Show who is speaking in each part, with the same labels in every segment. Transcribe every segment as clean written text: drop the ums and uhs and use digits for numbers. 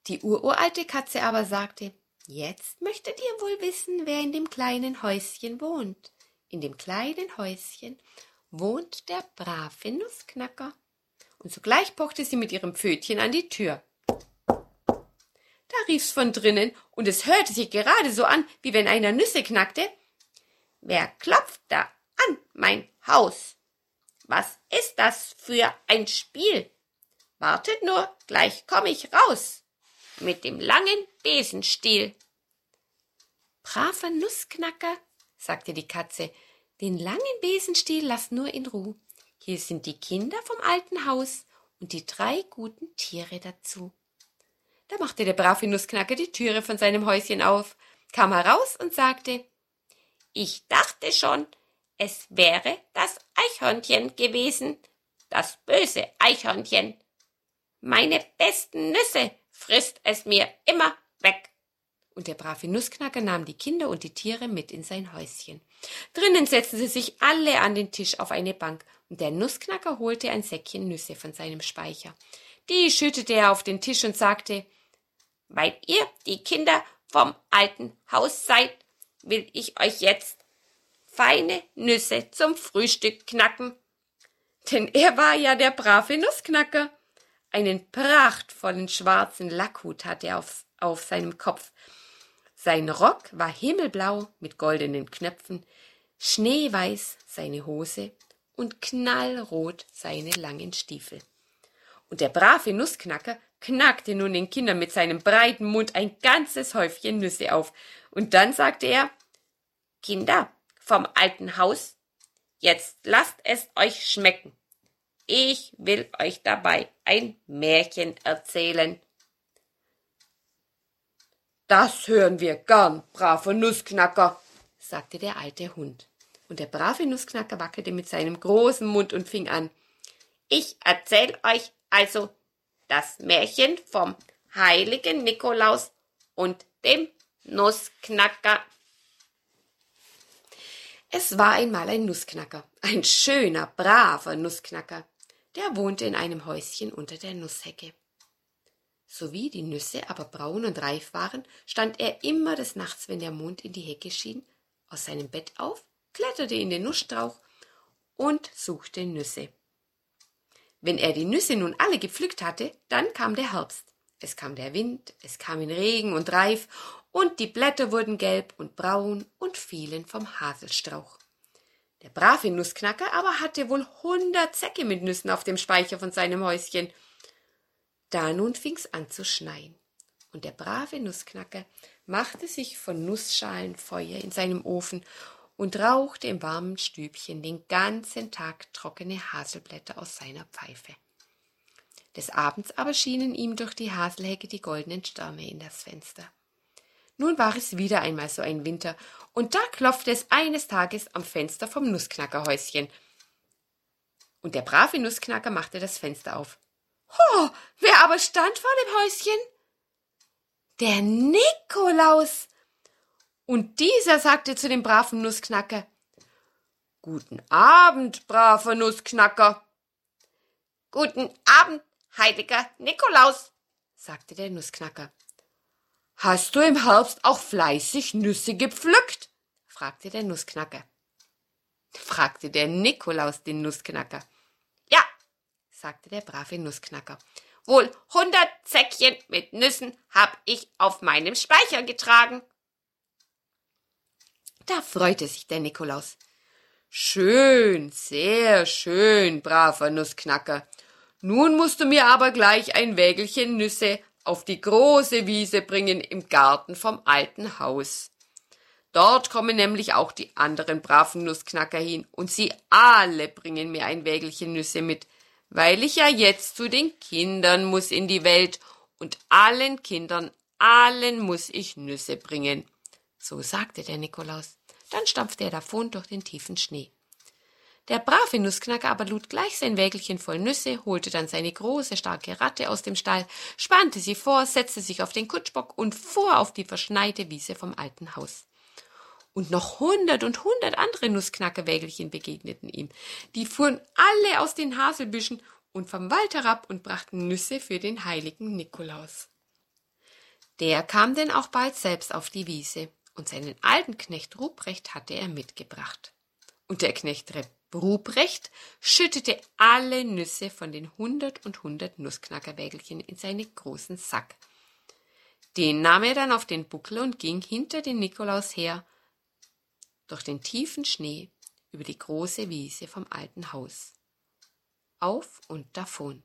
Speaker 1: Die uralte Katze aber sagte: Jetzt möchtet ihr wohl wissen, wer in dem kleinen Häuschen wohnt. In dem kleinen Häuschen wohnt der brave Nussknacker. Und sogleich pochte sie mit ihrem Pfötchen an die Tür. Da rief's von drinnen, und es hörte sich gerade so an, wie wenn einer Nüsse knackte. Wer klopft da an mein Haus? Was ist das für ein Spiel? Wartet nur, gleich komm ich raus mit dem langen Besenstiel. Braver Nussknacker, sagte die Katze, den langen Besenstiel lass nur in Ruh. Hier sind die Kinder vom alten Haus und die 3 guten Tiere dazu. Da machte der brave Nussknacker die Türe von seinem Häuschen auf, kam heraus und sagte: Ich dachte schon, es wäre das Eichhörnchen gewesen, das böse Eichhörnchen. Meine besten Nüsse frisst es mir immer weg. Und der brave Nussknacker nahm die Kinder und die Tiere mit in sein Häuschen. Drinnen setzten sie sich alle an den Tisch auf eine Bank, und der Nussknacker holte ein Säckchen Nüsse von seinem Speicher. Die schüttete er auf den Tisch und sagte: Weil ihr die Kinder vom alten Haus seid, will ich euch jetzt feine Nüsse zum Frühstück knacken. Denn er war ja der brave Nussknacker. Einen prachtvollen schwarzen Lackhut hatte er auf seinem Kopf. Sein Rock war himmelblau mit goldenen Knöpfen, schneeweiß seine Hose und knallrot seine langen Stiefel. Und der brave Nussknacker knackte nun den Kindern mit seinem breiten Mund ein ganzes Häufchen Nüsse auf. Und dann sagte er: Kinder vom alten Haus, jetzt lasst es euch schmecken. Ich will euch dabei ein Märchen erzählen. Das hören wir gern, braver Nussknacker, sagte der alte Hund. Und der brave Nussknacker wackelte mit seinem großen Mund und fing an: Ich erzähl euch also das Märchen vom heiligen Nikolaus und dem Nussknacker. Es war einmal ein Nussknacker, ein schöner, braver Nussknacker. Der wohnte in einem Häuschen unter der Nusshecke. Sowie die Nüsse aber braun und reif waren, stand er immer des Nachts, wenn der Mond in die Hecke schien, aus seinem Bett auf, kletterte in den Nussstrauch und suchte Nüsse. Wenn er die Nüsse nun alle gepflückt hatte, dann kam der Herbst. Es kam der Wind, es kam in Regen und Reif, und die Blätter wurden gelb und braun und fielen vom Haselstrauch. Der brave Nussknacker aber hatte wohl 100 Säcke mit Nüssen auf dem Speicher von seinem Häuschen. Da nun fing's an zu schneien, und der brave Nussknacker machte sich von Nussschalen Feuer in seinem Ofen und rauchte im warmen Stübchen den ganzen Tag trockene Haselblätter aus seiner Pfeife. Des Abends aber schienen ihm durch die Haselhecke die goldenen Sterne in das Fenster. Nun war es wieder einmal so ein Winter, und da klopfte es eines Tages am Fenster vom Nussknackerhäuschen. Und der brave Nussknacker machte das Fenster auf. Ho, wer aber stand vor dem Häuschen? Der Nikolaus! Und dieser sagte zu dem braven Nussknacker: Guten Abend, braver Nussknacker. Guten Abend, heiliger Nikolaus, sagte der Nussknacker. Hast du im Herbst auch fleißig Nüsse gepflückt? Fragte der Nussknacker. Fragte der Nikolaus den Nussknacker. Ja, sagte der brave Nussknacker. Wohl 100 Säckchen mit Nüssen hab ich auf meinem Speicher getragen. Da freute sich der Nikolaus. Schön, sehr schön, braver Nussknacker. Nun musst du mir aber gleich ein Wägelchen Nüsse auf die große Wiese bringen im Garten vom alten Haus. Dort kommen nämlich auch die anderen braven Nussknacker hin, und sie alle bringen mir ein Wägelchen Nüsse mit, weil ich ja jetzt zu den Kindern muss in die Welt, und allen Kindern, allen muss ich Nüsse bringen. So sagte der Nikolaus. Dann stampfte er davon durch den tiefen Schnee. Der brave Nussknacker aber lud gleich sein Wägelchen voll Nüsse, holte dann seine große, starke Ratte aus dem Stall, spannte sie vor, setzte sich auf den Kutschbock und fuhr auf die verschneite Wiese vom alten Haus. Und noch 100 und 100 andere Nussknackerwägelchen begegneten ihm. Die fuhren alle aus den Haselbüschen und vom Wald herab und brachten Nüsse für den heiligen Nikolaus. Der kam denn auch bald selbst auf die Wiese, und seinen alten Knecht Ruprecht hatte er mitgebracht. Und der Knecht Ruprecht schüttete alle Nüsse von den 100 Nussknackerwägelchen in seinen großen Sack. Den nahm er dann auf den Buckel und ging hinter den Nikolaus her, durch den tiefen Schnee, über die große Wiese vom alten Haus. Auf und davon.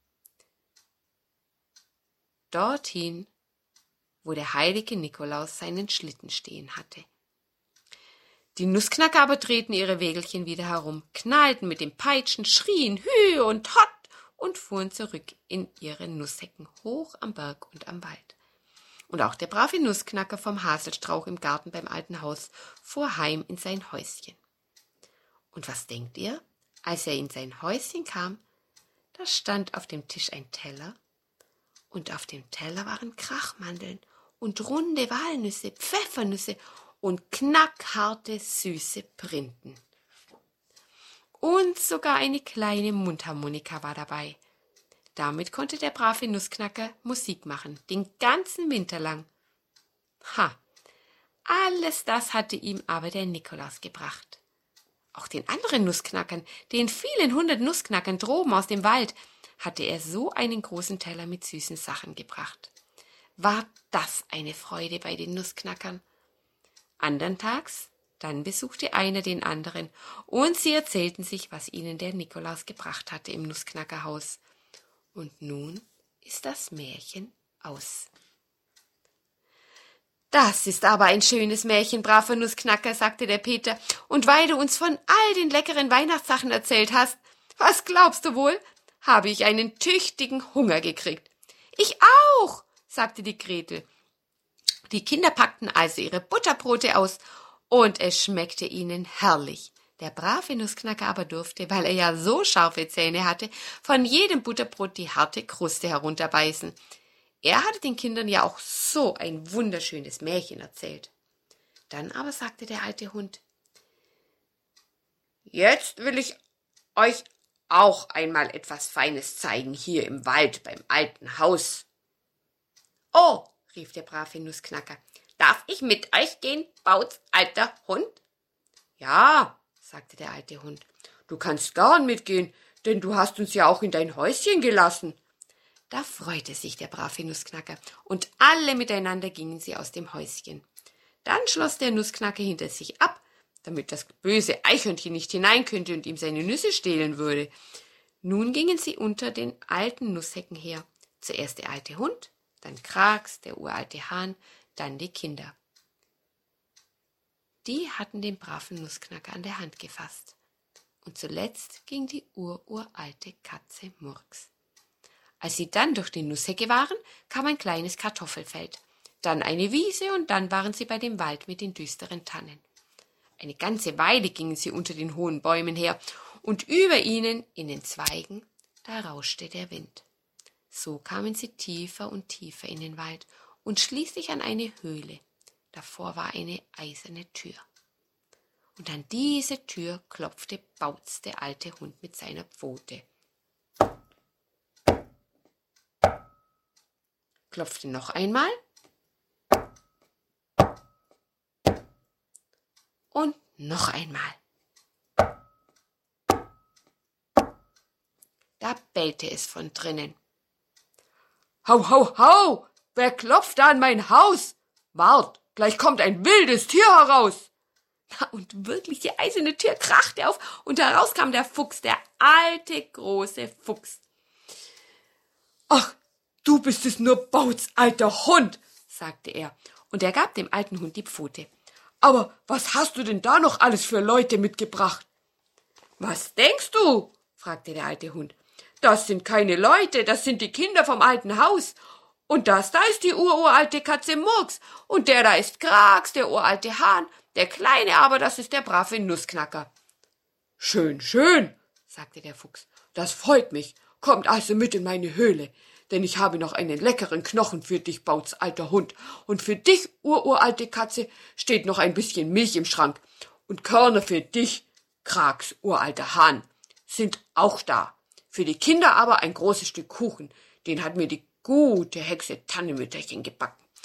Speaker 1: Dorthin, wo der heilige Nikolaus seinen Schlitten stehen hatte. Die Nussknacker aber drehten ihre Wägelchen wieder herum, knallten mit den Peitschen, schrien Hü und Hott und fuhren zurück in ihre Nusshecken hoch am Berg und am Wald. Und auch der brave Nussknacker vom Haselstrauch im Garten beim alten Haus fuhr heim in sein Häuschen. Und was denkt ihr? Als er in sein Häuschen kam, da stand auf dem Tisch ein Teller, und auf dem Teller waren Krachmandeln und runde Walnüsse, Pfeffernüsse und knackharte, süße Printen. Und sogar eine kleine Mundharmonika war dabei. Damit konnte der brave Nussknacker Musik machen, den ganzen Winter lang. Alles das hatte ihm aber der Nikolaus gebracht. Auch den anderen Nussknackern, den vielen 100 Nussknackern droben aus dem Wald, hatte er so einen großen Teller mit süßen Sachen gebracht. War das eine Freude bei den Nussknackern? Andern Tags, dann besuchte einer den anderen, und sie erzählten sich, was ihnen der Nikolaus gebracht hatte im Nussknackerhaus. Und nun ist das Märchen aus. »Das ist aber ein schönes Märchen, braver Nussknacker«, sagte der Peter, »und weil du uns von all den leckeren Weihnachtssachen erzählt hast, was glaubst du wohl, habe ich einen tüchtigen Hunger gekriegt.« »Ich auch«, sagte die Gretel. Die Kinder packten also ihre Butterbrote aus, und es schmeckte ihnen herrlich. Der brave Nussknacker aber durfte, weil er ja so scharfe Zähne hatte, von jedem Butterbrot die harte Kruste herunterbeißen. Er hatte den Kindern ja auch so ein wunderschönes Märchen erzählt. Dann aber sagte der alte Hund: »Jetzt will ich euch auch einmal etwas Feines zeigen hier im Wald beim alten Haus.« »Oh«, rief der brave Nussknacker, »darf ich mit euch gehen, Bauts alter Hund?« »Ja«, sagte der alte Hund, »du kannst gern mitgehen, denn du hast uns ja auch in dein Häuschen gelassen.« Da freute sich der brave Nussknacker, und alle miteinander gingen sie aus dem Häuschen. Dann schloss der Nussknacker hinter sich ab, damit das böse Eichhörnchen nicht hinein könnte und ihm seine Nüsse stehlen würde. Nun gingen sie unter den alten Nusshecken her. Zuerst der alte Hund, dann Krags, der uralte Hahn, dann die Kinder. Die hatten den braven Nussknacker an der Hand gefasst. Und zuletzt ging die uralte Katze Murks. Als sie dann durch die Nusshecke waren, kam ein kleines Kartoffelfeld, dann eine Wiese, und dann waren sie bei dem Wald mit den düsteren Tannen. Eine ganze Weile gingen sie unter den hohen Bäumen her, und über ihnen, in den Zweigen, da rauschte der Wind. So kamen sie tiefer und tiefer in den Wald und schließlich an eine Höhle. Davor war eine eiserne Tür. Und an diese Tür klopfte Bautz, der alte Hund, mit seiner Pfote. Klopfte noch einmal und noch einmal. Da bellte es von drinnen. »Hau, hau, hau! Wer klopft da an mein Haus? Wart, gleich kommt ein wildes Tier heraus!« Und wirklich, die eiserne Tür krachte auf, und heraus kam der Fuchs, der alte, große Fuchs. »Ach, du bist es nur, Bauts alter Hund«, sagte er, und er gab dem alten Hund die Pfote. »Aber was hast du denn da noch alles für Leute mitgebracht?« »Was denkst du?«, fragte der alte Hund. »Das sind keine Leute, das sind die Kinder vom alten Haus. Und das da ist die uralte Katze Murks, und der da ist Krags, der uralte Hahn, der Kleine aber, das ist der brave Nussknacker.« »Schön, schön«, sagte der Fuchs, »das freut mich. Kommt also mit in meine Höhle, denn ich habe noch einen leckeren Knochen für dich, Bauts alter Hund, und für dich, uralte Katze, steht noch ein bisschen Milch im Schrank, und Körner für dich, Krags, uralter Hahn, sind auch da. Für die Kinder aber ein großes Stück Kuchen, den hat mir die gute Hexe Tannemütterchen gebacken.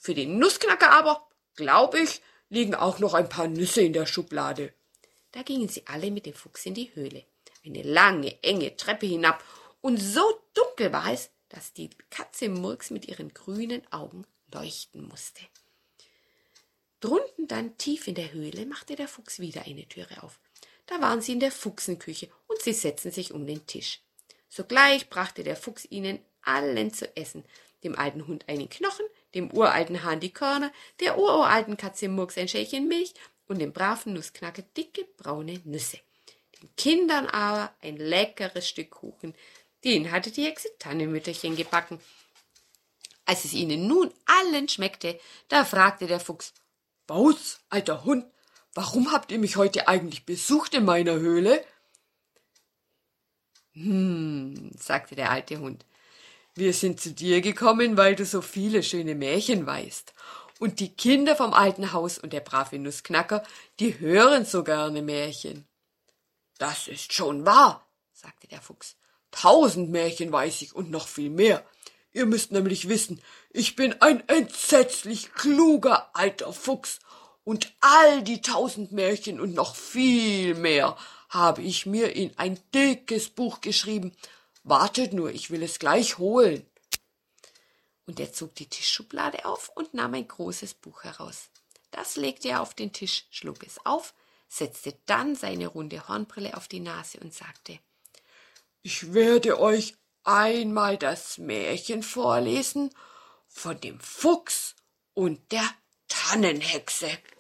Speaker 2: Für den Nussknacker aber, glaube ich, liegen auch noch ein paar Nüsse in der Schublade.
Speaker 1: Da gingen sie alle mit dem Fuchs in die Höhle, eine lange, enge Treppe hinab, und so dunkel war es, dass die Katze Murks mit ihren grünen Augen leuchten musste. Drunten dann tief in der Höhle machte der Fuchs wieder eine Türe auf. Da waren sie in der Fuchsenküche und sie setzten sich um den Tisch. Sogleich brachte der Fuchs ihnen allen zu essen, dem alten Hund einen Knochen, dem uralten Hahn die Körner, der uralten Katze Murks ein Schälchen Milch und dem braven Nussknacker dicke braune Nüsse. Den Kindern aber ein leckeres Stück Kuchen, den hatte die Hexe Tannenmütterchen gebacken. Als es ihnen nun allen schmeckte, da fragte der Fuchs:
Speaker 2: Bauz, alter Hund, warum habt ihr mich heute eigentlich besucht in meiner Höhle?
Speaker 1: Sagte der alte Hund,
Speaker 2: wir sind zu dir gekommen, weil du so viele schöne Märchen weißt. Und die Kinder vom alten Haus und der brave Nussknacker, die hören so gerne Märchen. Das ist schon wahr, sagte der Fuchs. 1000 Märchen weiß ich und noch viel mehr. Ihr müsst nämlich wissen, ich bin ein entsetzlich kluger alter Fuchs und all die 1000 Märchen und noch viel mehr habe ich mir in ein dickes Buch geschrieben. Wartet nur, ich will es gleich holen.
Speaker 1: Und er zog die Tischschublade auf und nahm ein großes Buch heraus. Das legte er auf den Tisch, schlug es auf, setzte dann seine runde Hornbrille auf die Nase und sagte:
Speaker 2: Ich werde euch einmal das Märchen vorlesen von dem Fuchs und der Tannenhexe.